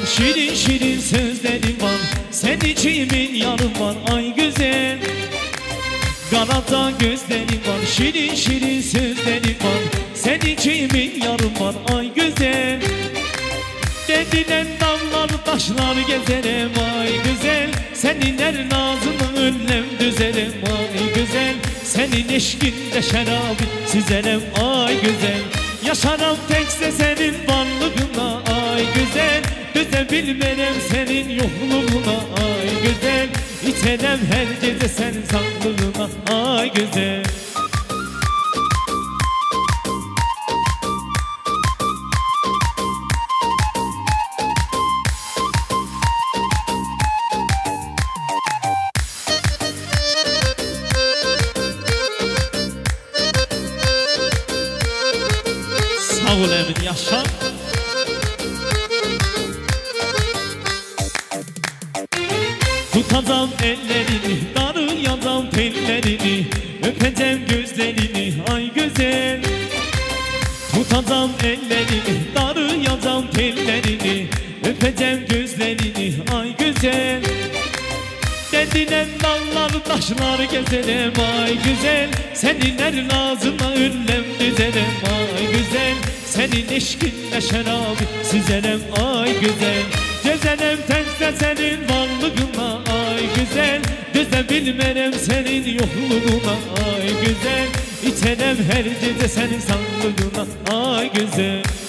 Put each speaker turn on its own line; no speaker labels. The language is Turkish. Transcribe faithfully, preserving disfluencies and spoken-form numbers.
var, şirin şirin sözlerim var. Sen içimin yanım var ay güzel. Galata gözlerim var, şirin şirin sözlerim var. Sen içimin yanım var ay güzel. Dedilen dağlar taşlar gezerim ay güzel. Senin her nazını önlem düzerim ay güzel. Senin eşkinde şarabı süzerim ay güzel. Yaşaram tekse senin varlığına ay güzel. Düzebilmerem senin yokluğuna ay güzel. İçerem her gece senin sağlığına ay güzel. Sağ ol Emin, yaşa. Tutacağım ellerini, darıyacağım tellerini, öpeceğim gözlerini ay güzel. Tutacağım ellerini, darıyacağım tellerini, öpeceğim gözlerini ay güzel. Dedilen dağlar taşlar gezerim ay güzel. Senin her nazına önlem düzerim ay güzel. Senin eşkinle şarabı süzerim ay güzel. Gezerim tekse senin varlığına ay güzel. Düzebilmerem senin yokluğuna ay güzel. İçerem her gece senin sağlığına ay güzel.